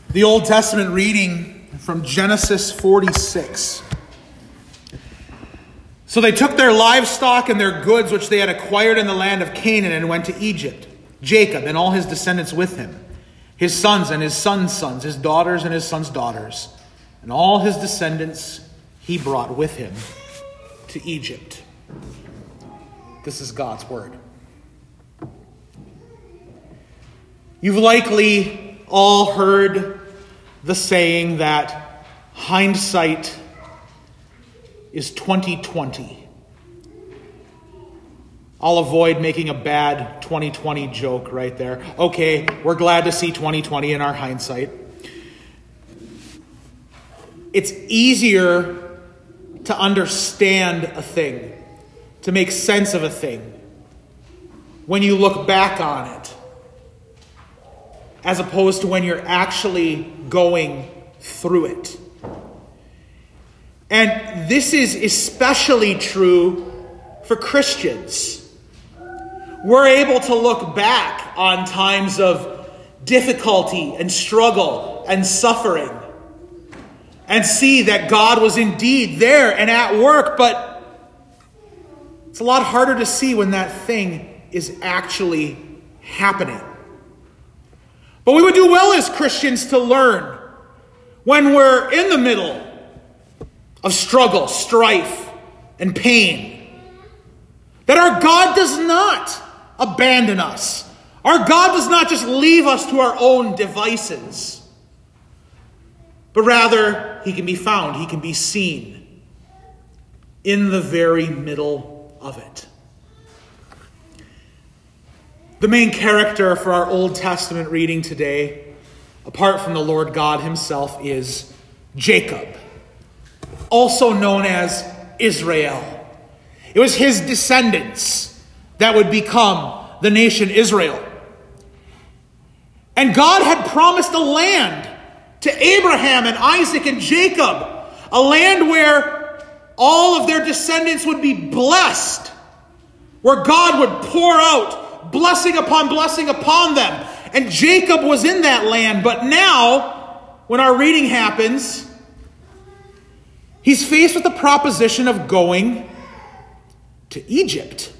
The Old Testament reading from Genesis 46. So they took their livestock and their goods which they had acquired in the land of Canaan and went to Egypt. Jacob and all his descendants with him, his sons and his sons' sons, his daughters and his sons' daughters, and all his descendants he brought with him to Egypt. This is God's word. You've likely all heard the saying that hindsight is 20/20. I'll avoid making a bad 2020 joke right there. Okay, we're glad to see 2020 in our hindsight. It's easier to understand a thing, to make sense of a thing, when you look back on it, as opposed to when you're actually going through it. And this is especially true for Christians. We're able to look back on times of difficulty and struggle and suffering and see that God was indeed there and at work, but it's a lot harder to see when that thing is actually happening. But we would do well as Christians to learn when we're in the middle of struggle, strife, and pain, that our God does not abandon us. Our God does not just leave us to our own devices, but rather he can be found, he can be seen in the very middle of it. The main character for our Old Testament reading today, apart from the Lord God himself, is Jacob, also known as Israel. It was his descendants that would become the nation Israel. And God had promised a land to Abraham and Isaac and Jacob, a land where all of their descendants would be blessed, where God would pour out blessing upon them. And Jacob was in that land. But now, when our reading happens, he's faced with the proposition of going to Egypt.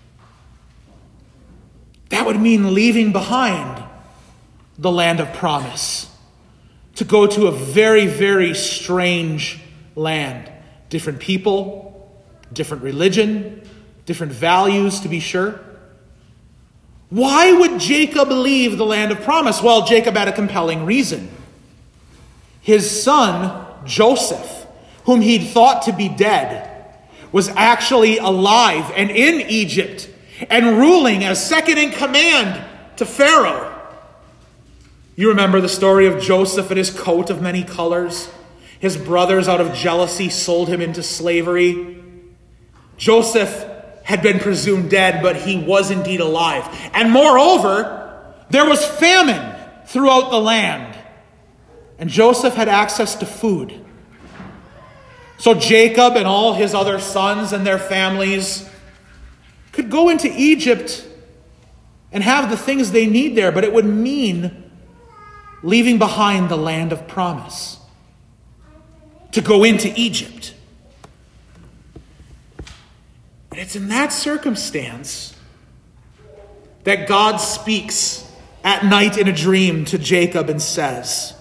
That would mean leaving behind the land of promise to go to a very, very strange land. Different people, different religion, different values, to be sure. Why would Jacob leave the land of promise? Well, Jacob had a compelling reason. His son, Joseph, whom he'd thought to be dead, was actually alive and in Egypt and ruling as second in command to Pharaoh. You remember the story of Joseph and his coat of many colors. His brothers, out of jealousy, sold him into slavery. Joseph had been presumed dead, but he was indeed alive. And moreover, there was famine throughout the land. And Joseph had access to food. So Jacob and all his other sons and their families could go into Egypt and have the things they need there, but it would mean leaving behind the land of promise to go into Egypt. And it's in that circumstance that God speaks at night in a dream to Jacob and says,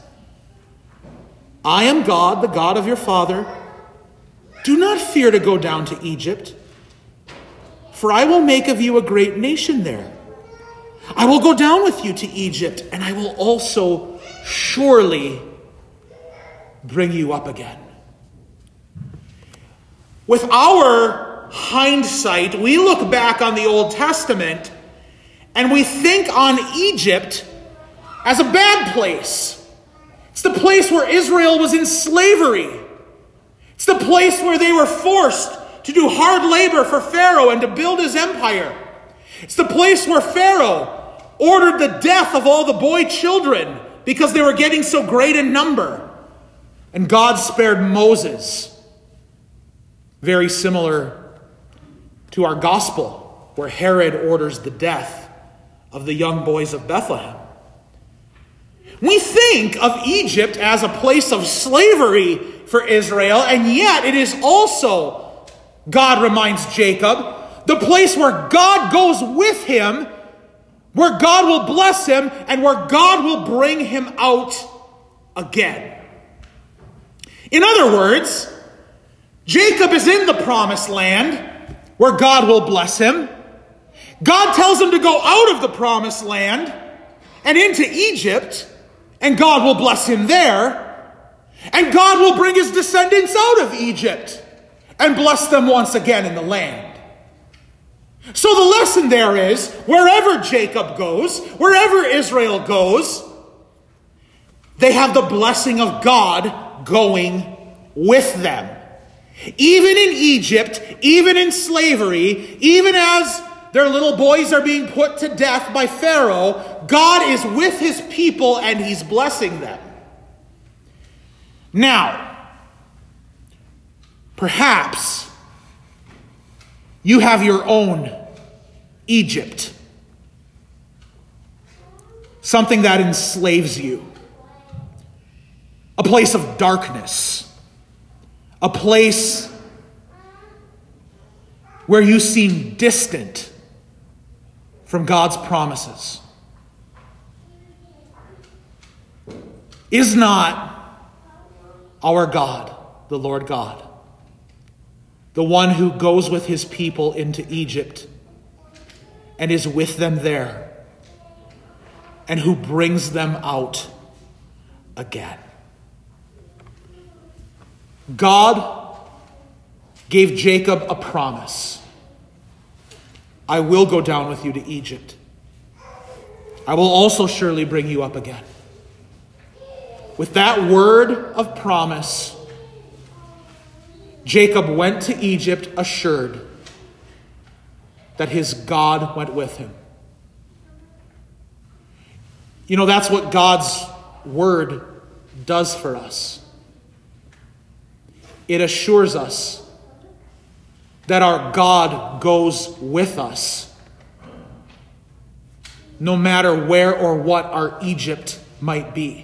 I am God, the God of your father. Do not fear to go down to Egypt, for I will make of you a great nation there. I will go down with you to Egypt, and I will also surely bring you up again. With our hindsight, we look back on the Old Testament and we think on Egypt as a bad place. It's the place where Israel was in slavery. It's the place where they were forced to do hard labor for Pharaoh and to build his empire. It's the place where Pharaoh ordered the death of all the boy children because they were getting so great in number. And God spared Moses. Very similar to our gospel, where Herod orders the death of the young boys of Bethlehem. We think of Egypt as a place of slavery for Israel, and yet it is also, God reminds Jacob, the place where God goes with him, where God will bless him, and where God will bring him out again. In other words, Jacob is in the promised land where God will bless him. God tells him to go out of the promised land and into Egypt, and God will bless him there. And God will bring his descendants out of Egypt and bless them once again in the land. So the lesson there is, wherever Jacob goes, wherever Israel goes, they have the blessing of God going with them. Even in Egypt, even in slavery, even as their little boys are being put to death by Pharaoh, God is with his people and he's blessing them. Now, perhaps you have your own Egypt. Something that enslaves you. A place of darkness. A place where you seem distant from God's promises. Is not our God, the Lord God, the one who goes with his people into Egypt and is with them there and who brings them out again? God gave Jacob a promise. I will go down with you to Egypt. I will also surely bring you up again. With that word of promise, Jacob went to Egypt assured that his God went with him. You know, that's what God's word does for us. It assures us that our God goes with us, no matter where or what our Egypt might be.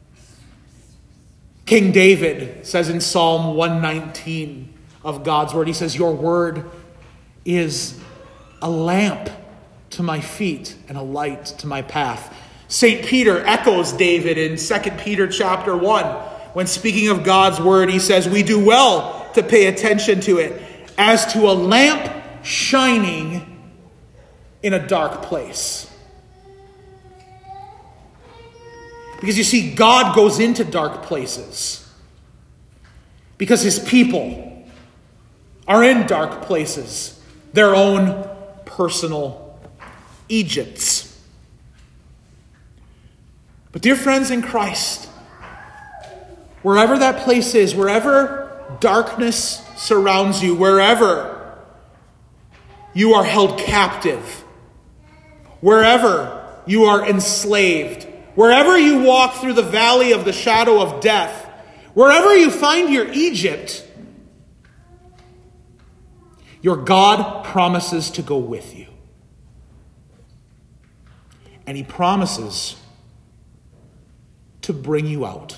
King David says in Psalm 119 of God's word, he says, your word is a lamp to my feet and a light to my path. St. Peter echoes David in 2 Peter chapter 1. When speaking of God's word, he says, we do well to pay attention to it as to a lamp shining in a dark place. Because you see, God goes into dark places because his people are in dark places, their own personal Egypts. But dear friends in Christ, wherever that place is, wherever darkness surrounds you, wherever you are held captive, wherever you are enslaved, wherever you walk through the valley of the shadow of death, wherever you find your Egypt, your God promises to go with you. And he promises to bring you out.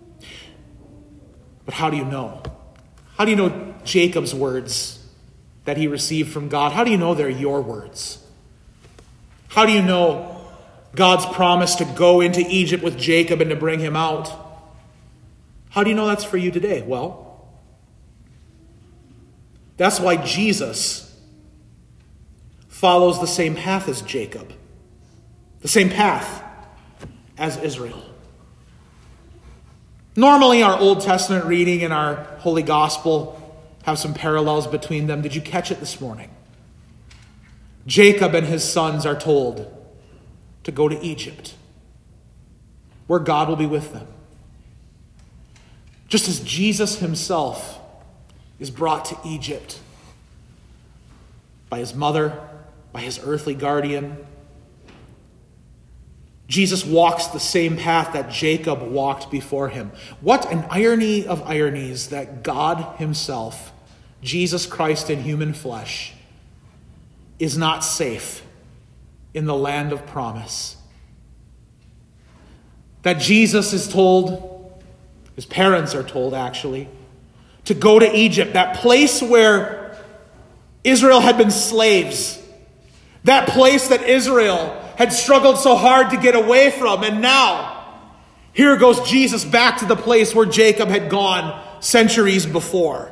But how do you know? How do you know Jacob's words that he received from God? How do you know they're your words? How do you know God's promise to go into Egypt with Jacob and to bring him out? How do you know that's for you today? Well, that's why Jesus follows the same path as Jacob, the same path as Israel. Normally, our Old Testament reading and our Holy Gospel have some parallels between them. Did you catch it this morning? Jacob and his sons are told to go to Egypt, where God will be with them. Just as Jesus himself is brought to Egypt by his mother, by his earthly guardian, Jesus walks the same path that Jacob walked before him. What an irony of ironies that God himself, Jesus Christ in human flesh, is not safe in the land of promise. that Jesus is told, his parents are told actually, to go to Egypt, that place where Israel had been slaves, that place that Israel had struggled so hard to get away from. And now, here goes Jesus back to the place where Jacob had gone centuries before.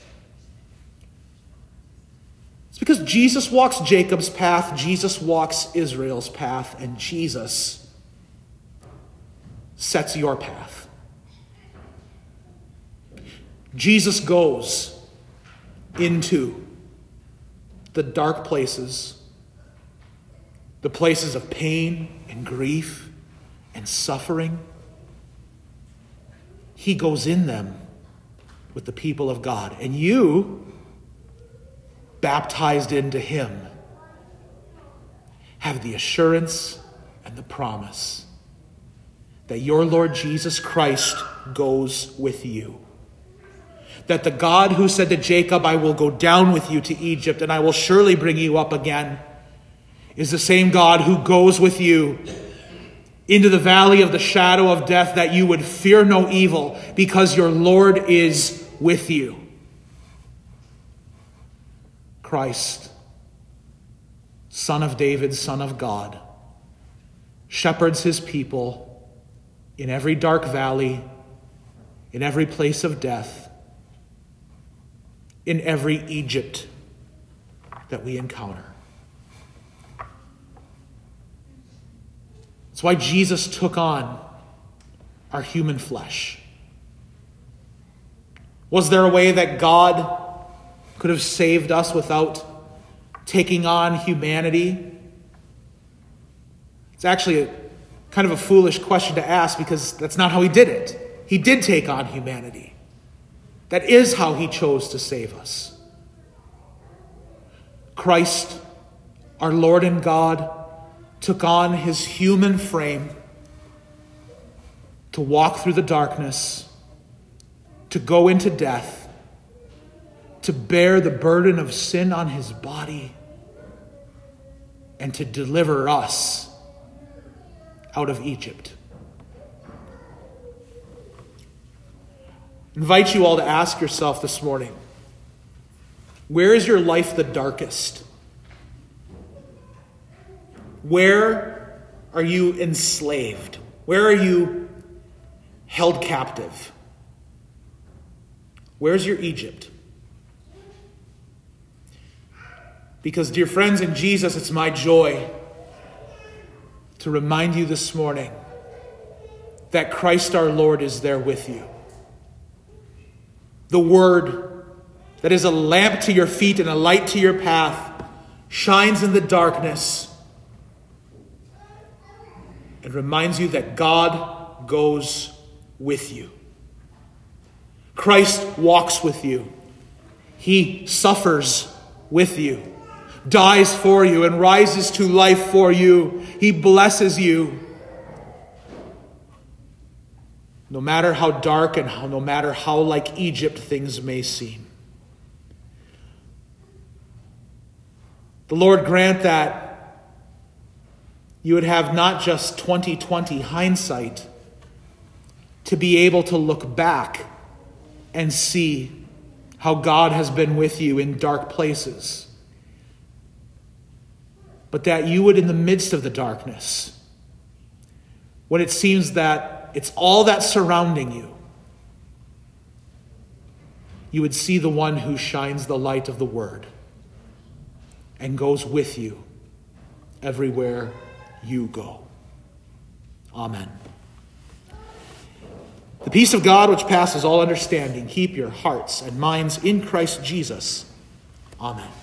It's because Jesus walks Jacob's path, Jesus walks Israel's path, and Jesus sets your path. Jesus goes into the dark places, the places of pain and grief and suffering. He goes in them with the people of God. And you, baptized into him, have the assurance and the promise that your Lord Jesus Christ goes with you. That the God who said to Jacob, I will go down with you to Egypt and I will surely bring you up again, is the same God who goes with you into the valley of the shadow of death, that you would fear no evil because your Lord is with you. Christ, Son of David, Son of God, shepherds his people in every dark valley, in every place of death, in every Egypt that we encounter. That's why Jesus took on our human flesh. Was there a way that God could have saved us without taking on humanity? It's actually kind of a foolish question to ask, because that's not how he did it. He did take on humanity. That is how he chose to save us. Christ, our Lord and God, took on his human frame to walk through the darkness, to go into death, to bear the burden of sin on his body, and to deliver us out of Egypt. I invite you all to ask yourself this morning, where is your life the darkest? Where are you enslaved? Where are you held captive? Where's your Egypt? Because, dear friends, in Jesus, it's my joy to remind you this morning that Christ our Lord is there with you. The Word that is a lamp to your feet and a light to your path shines in the darkness and reminds you that God goes with you. Christ walks with you. He suffers with you, dies for you, and rises to life for you. He blesses you. No matter how dark and no matter how like Egypt things may seem. The Lord grant that you would have not just 20/20 hindsight to be able to look back and see how God has been with you in dark places, but that you would, in the midst of the darkness, when it seems that it's all that's surrounding you, you would see the one who shines the light of the Word and goes with you everywhere you go. Amen. The peace of God, which passes all understanding, keep your hearts and minds in Christ Jesus. Amen.